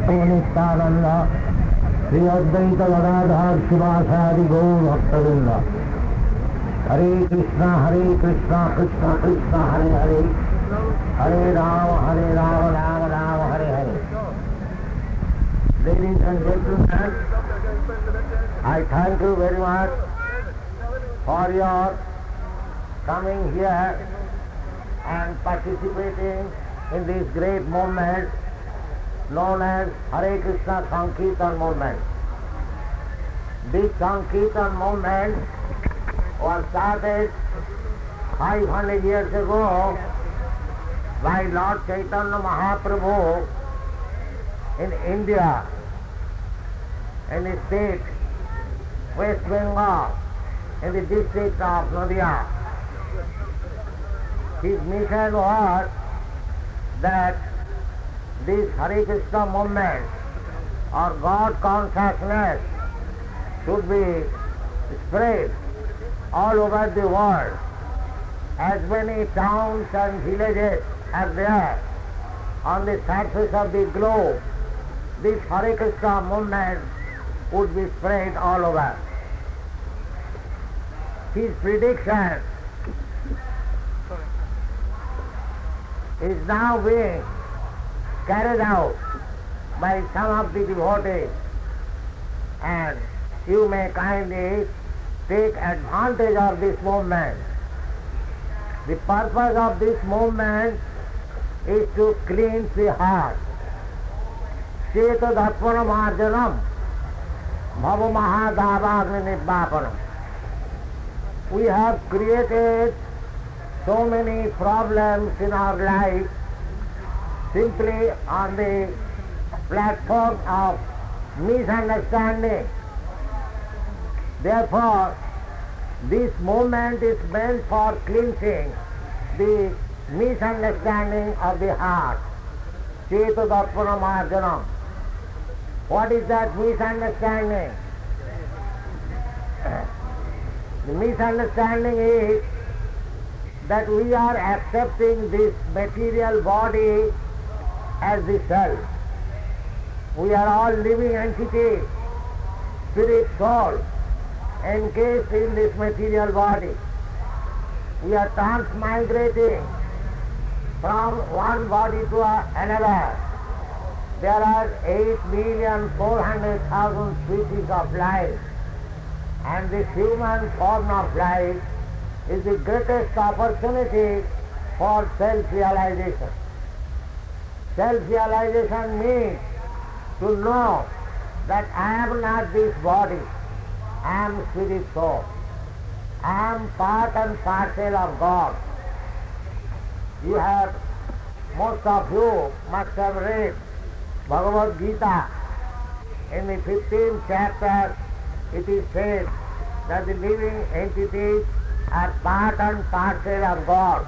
Nityananda, Sri Advaita Gadadhar Sivasadi Gaur Bhaktavrinda. Hare Krishna, Krishna Krishna, Hare Hare, Hare Rama, Rama Rama, Hare Hare. Ladies and gentlemen, I thank you very much for your coming here and participating in this great movement known as Hare Krishna Sankirtan movement. This Sankirtan movement was started 500 years ago by Lord Chaitanya Mahaprabhu in India, in the state West Bengal, in the district of Nadia. His mission was that this Hare Krishna movement or God consciousness should be spread all over the world. As many towns and villages are there on the surface of the globe, this Hare Krishna movement would be spread all over. His prediction is now being carried out by some of the devotees, and you may kindly take advantage of this movement. The purpose of this movement is to cleanse the heart. Cheta Dharpana Marjanam Bhava Mahadavagni Nibbapanam. We have created so many problems in our life simply on the platform of misunderstanding. Therefore, this movement is meant for cleansing the misunderstanding of the heart. Cheta Dharpana Marjanam. What is that misunderstanding? The misunderstanding is that we are accepting this material body as the self. We are all living entities, spirit, soul, encased in this material body. We are transmigrating from one body to another. There are 8,400,000 species of life, and this human form of life is the greatest opportunity for self-realization. Self-realization means to know that I am not this body, I am spirit soul. I am part and parcel of God. You have, most of you must have read Bhagavad Gita. In the 15th chapter, it is said that the living entities are part and parcel of God.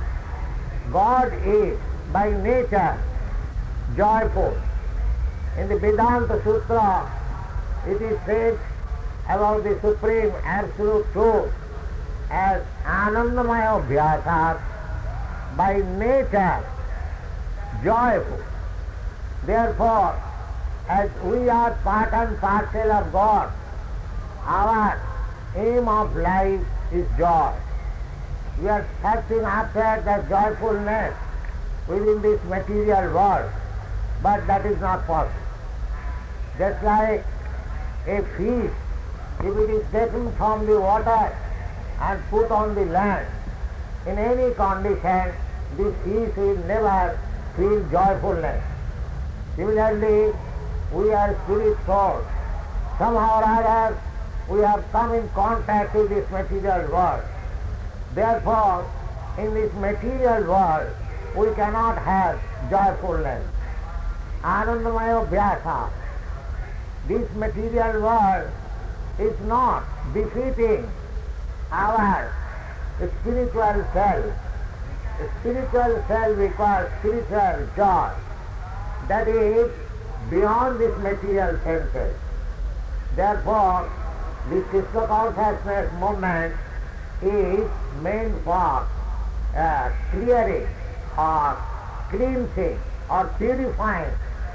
God is by nature joyful. In the Vedanta Sutra, it is said about the Supreme Absolute Truth as Anandamaya Abhyasat, by nature joyful. Therefore, as we are part and parcel of God, our aim of life is joy. We are searching after the joyfulness within this material world, but that is not possible. Just like a fish, if it is taken from the water and put on the land, in any condition, this fish will never feel joyfulness. Similarly, we are spirit souls. Somehow or other, we have come in contact with this material world. Therefore, in this material world, we cannot have joyfulness. Anandamaya Vyasa. This material world is not befitting our spiritual self. The spiritual self requires spiritual joy. That is beyond this material senses. Therefore, this Krishna consciousness movement is meant for clearing or cleansing or purifying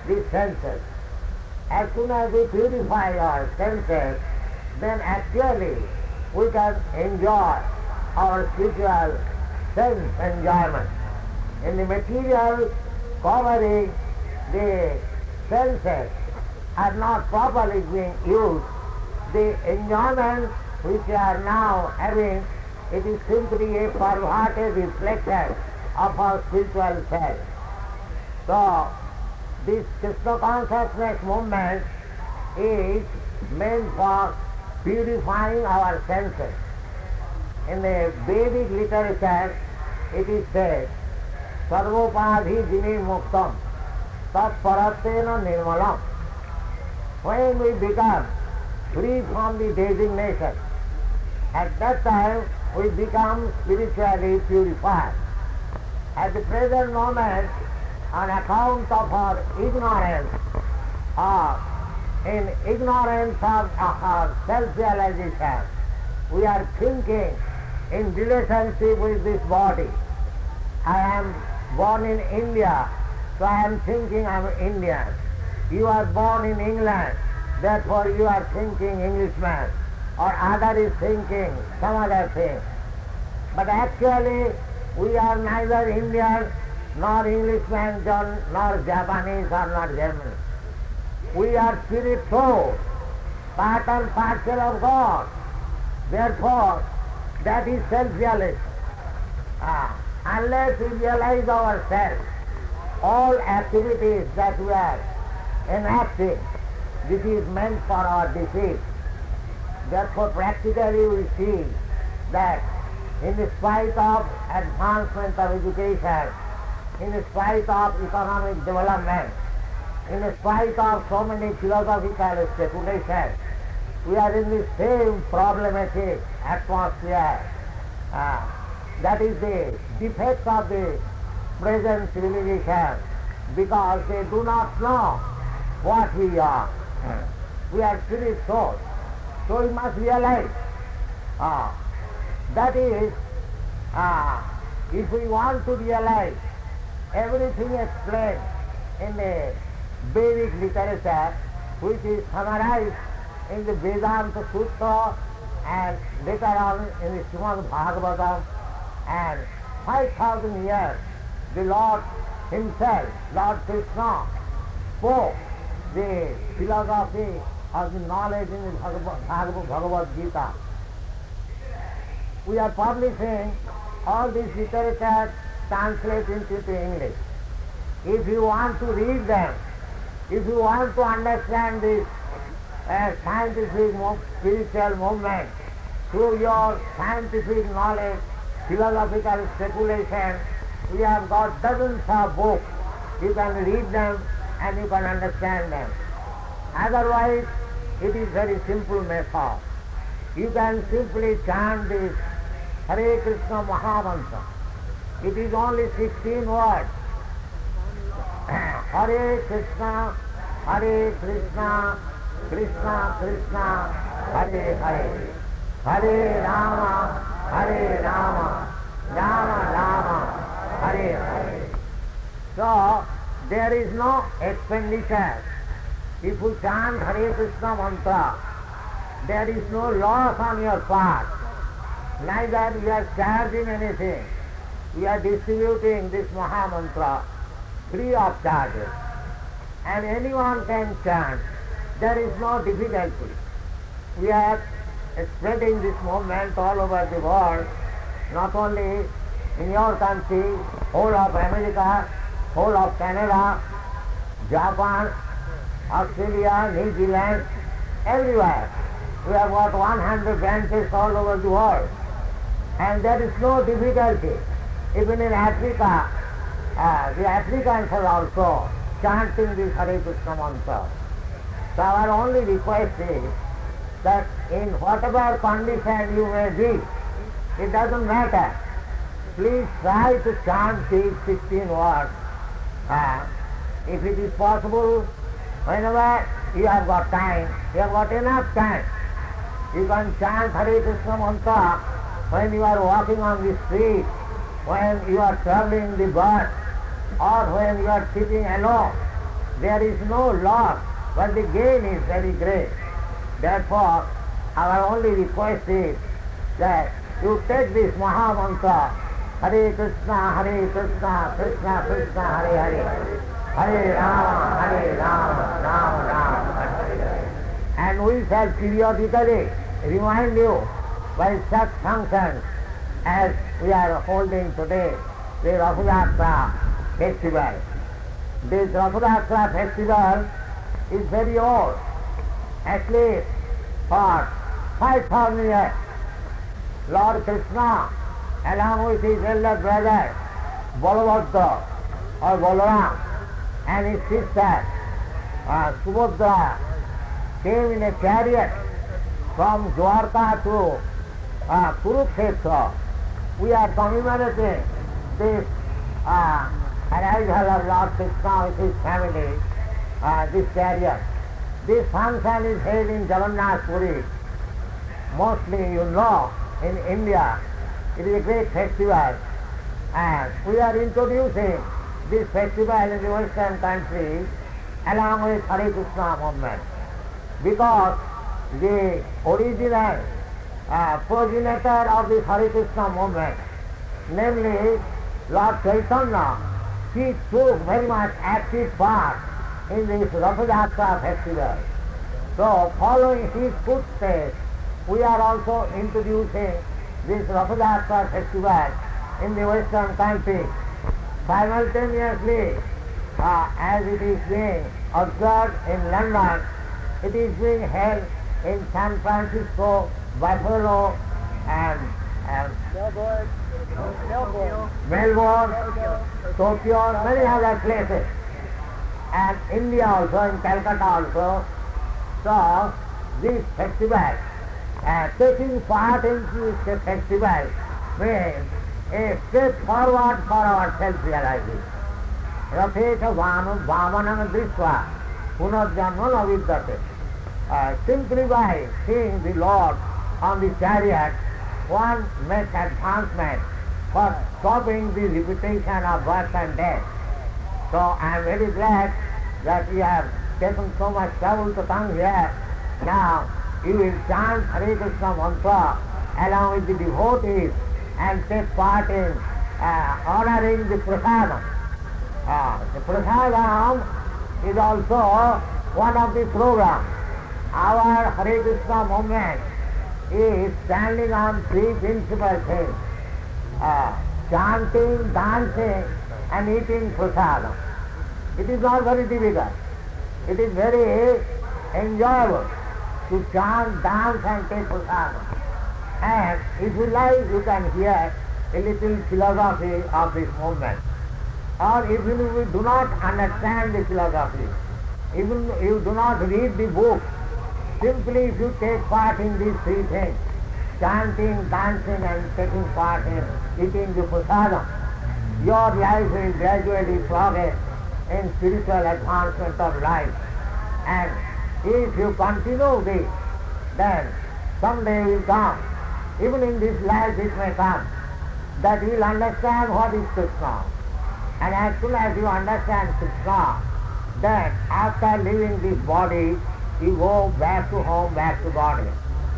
the senses. As soon as we purify our senses, then actually we can enjoy our spiritual sense enjoyment. In the material covering, the senses are not properly being used. The enjoyment which we are now having, it is simply a perverted reflection of our spiritual self. So, this Krishna consciousness movement is meant for purifying our senses. In the Vedic literature, it is said, Sarvopadhi jini muktam tat paratena nirmalam. When we become free from the designation, at that time we become spiritually purified. At the present moment, on account of our ignorance, or in ignorance of our self-realization, we are thinking in relationship with this body. I am born in India, so I am thinking I am Indian. You are born in England, therefore you are thinking Englishman, or other is thinking some other thing. But actually we are neither Indian, nor Englishman, nor Japanese, or not German. We are spirit soul, part and parcel of God. Therefore, that is self-realization. Unless we realize ourselves, all activities that we are enacting, this is meant for our defeat. Therefore, practically we see that in spite of advancement of education, in spite of economic development, in spite of so many philosophical speculations, we are in the same problematic atmosphere. That is the defect of the present civilization, because they do not know what we are. We are spirit souls. So we must realize that is, if we want to realize everything explained in the Vedic literature, which is summarized in the Vedanta Sutra and later on in the Srimad Bhagavatam, and 5,000 years the Lord himself, Lord Krishna, spoke the philosophy of the knowledge in the Bhagavad Gita. We are publishing all this literature translated into English. If you want to read them, if you want to understand this scientific spiritual movement through your scientific knowledge, philosophical speculation, we have got dozens of books. You can read them and you can understand them. Otherwise, it is very simple method. You can simply chant this Hare Krishna Mahamantra. It is only 16 words. Hare Krishna, Krishna Krishna, Hare Hare. Hare Rama, Rama Rama, Hare Hare. So, there is no expenditure. If you chant Hare Krishna mantra, there is no loss on your part. Neither you are charging anything. We are distributing this Maha Mantra free of charges. And anyone can chant. There is no difficulty. We are spreading this movement all over the world, not only in your country, whole of America, whole of Canada, Japan, Australia, New Zealand, everywhere. We have got 100 branches all over the world. And there is no difficulty. Even in Africa, the Africans are also chanting this Hare Krishna mantra. So our only request is that in whatever condition you may be, it doesn't matter. Please try to chant these 16 words. If it is possible, whenever you have got time, you have got enough time, you can chant Hare Krishna mantra when you are walking on the street, when you are traveling the bus, or when you are sitting alone. there is no loss, but the gain is very great. Therefore, our only request is that you take this Maha Mantra, Hare Krishna, Krishna Krishna, Hare Hare, Hare Rama, Rama Rama, Hare Hare. And we shall periodically remind you by such functions as we are holding today, the Ratha Yatra festival. This Ratha Yatra festival is very old, at least for 5,000 years. Lord Krishna, along with his elder brother Balabhadra or Balaram, and his sister Subhadra, came in a chariot from Dwarka to Kurukshetra. We are commemorating this arrival of Lord Krishna with his family, this chariot. This function is held in Jagannath Puri. Mostly, you know, in India, it is a great festival, and we are introducing this festival in the Western countries along with Hare Krishna movement, because the original progenitor of this Hare Krishna movement, namely Lord Chaitanya, he took very much active part in this Ratha Yatra festival. So, following his footsteps, we are also introducing this Ratha Yatra festival in the Western country. Simultaneously, as it is being observed in London, it is being held in San Francisco, Buffalo, and Melbourne, Tokyo, many other places, and India also, in Calcutta also. So, this festival, taking part in this festival means a step forward for our self-realization. Ratheta Vamanam Drishva Punarjanman Avidyate. Simply by seeing the Lord on the chariot, one makes advancement for stopping the repetition of birth and death. So I am very glad that we have taken so much trouble to come here. Now you will chant Hare Krishna mantra along with the devotees and take part in honoring the prasadam. The prasadam is also one of the programs. Our Hare Krishna movement is standing on three principal things: chanting, dancing, and eating prasadam. It is not very difficult. It is very enjoyable to chant, dance, and take prasadam. And if you like, you can hear a little philosophy of this movement. Or even if you do not understand the philosophy, even if you do not read the book, simply if you take part in these three things, chanting, dancing, and taking part in eating the prasadam, your life will gradually progress in spiritual advancement of life. And if you continue this, then someday will come, even in this life it may come, that you will understand what is Krishna. And as soon as you understand Krishna, then after leaving this body, you go back to home, back to body.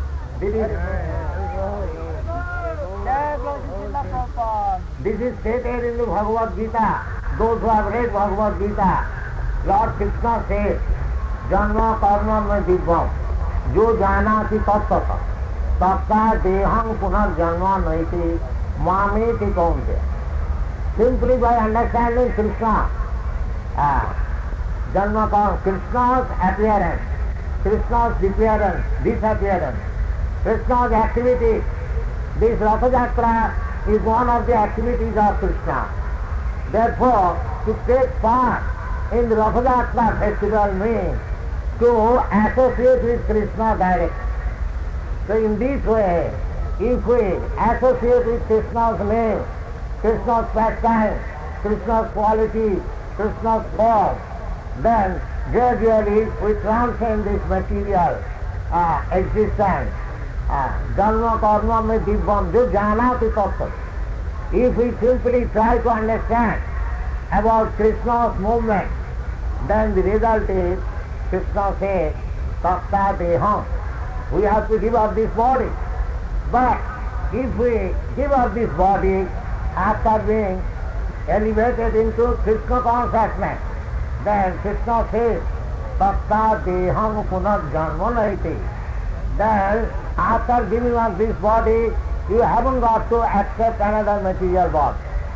This is stated in the Bhagavad Gita. Those who have read Bhagavad Gita, Lord Krishna says, Janma karma me dibbam, jo janati tattata, tatta deham punar janma naiti, mameti kaunte. Simply by understanding Krishna, Janma karma, Krishna's appearance, Krishna's disappearance, Krishna's activity. This Ratha Yatra is one of the activities of Krishna. Therefore, to take part in the Ratha Yatra festival means to associate with Krishna directly. So in this way, if we associate with Krishna's name, Krishna's pastime, Krishna's quality, Krishna's form, then gradually we transcend this material existence. Janma karma me dibbam, jo janati tattva. If we simply try to understand about Krishna's movement, then the result is, Krishna says, Takta Deham. We have to give up this body. But if we give up this body after being elevated into Krishna consciousness, then Krishna says, Takta Deham Punarjanma Naiti. Then after giving up this body, you haven't got to accept another material body.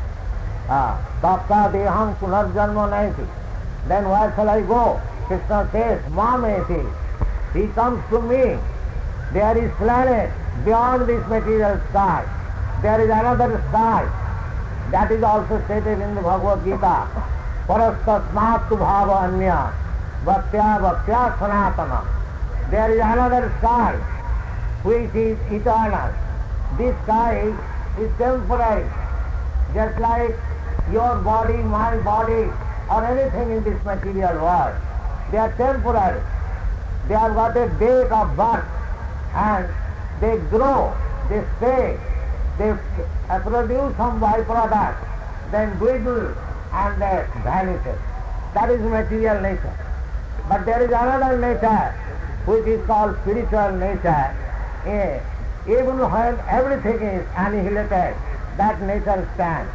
Takta Deham Punarjanma Naiti. Then where shall I go? Krishna says, Mameti. He comes to me. There is planet beyond this material sky. There is another sky. That is also stated in the Bhagavad Gita. Parastasmattu bhava anya bhaktya bhaktya sanatana. There is another sky which is eternal. This sky is temporary. Just like your body, my body, or anything in this material world. They are temporary. They have got a date of birth and they grow, they stay, they produce some byproduct, then dwindle and they vanish. That is material nature. But there is another nature which is called spiritual nature. Even when everything is annihilated, that nature stands.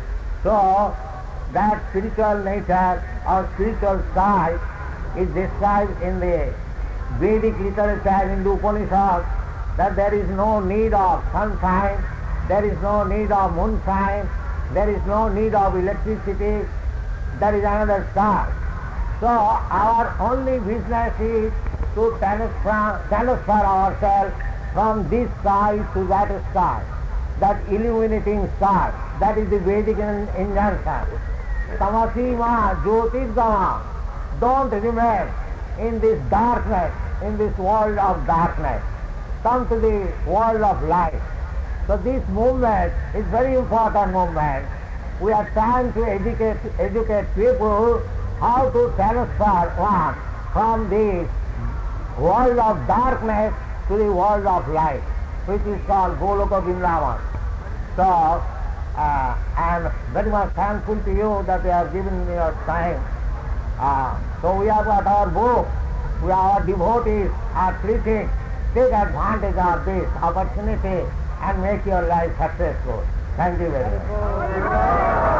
So, that spiritual nature or spiritual side is described in the Vedic literature in the Upanishads, that there is no need of sunshine, there is no need of moonshine, there is no need of electricity, there is another star. So our only business is to transfer ourselves from this sky to that sky, that illuminating star. That is the Vedic injunction. Tamasima Jyotirgama. Don't remain in this darkness, in this world of darkness. Come to the world of light. So this movement is very important movement. We are trying to educate people how to transfer one from this world of darkness to the world of light, which is called Goloka Vrindavan. So, I am very much thankful to you that you have given me your time. So we have got our book, our devotees are preaching. Take advantage of this opportunity and make your life successful. Thank you very much.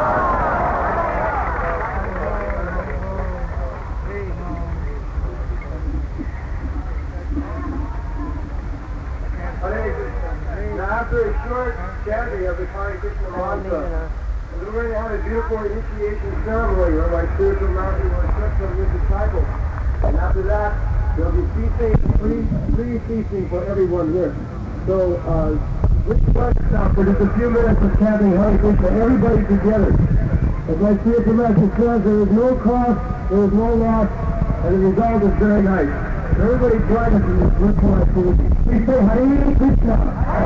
Now after a short chanting of the Hare Krishna mantra, we're going to have a beautiful initiation ceremony where my spiritual master will instruct some of his disciples. And after that, there'll be free feasting for everyone here. So, let's stop for just a few minutes of chanting Hare Krishna, everybody together. As my spiritual master says, there is no cost, there is no loss, and the result is very nice. So everybody join us in this virtual activity. We say Hare Krishna.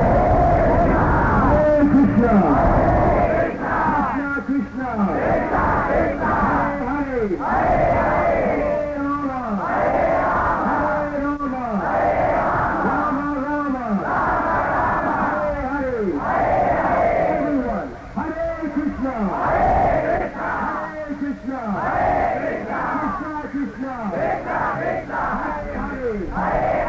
Hare Krishna. Krishna Krishna. Hare Hare. Hare Rama. Hare Rama. Rama Rama. Hare Hare. Everyone. Hare Krishna. Hare Krishna. Krishna Krishna. Hare Hare.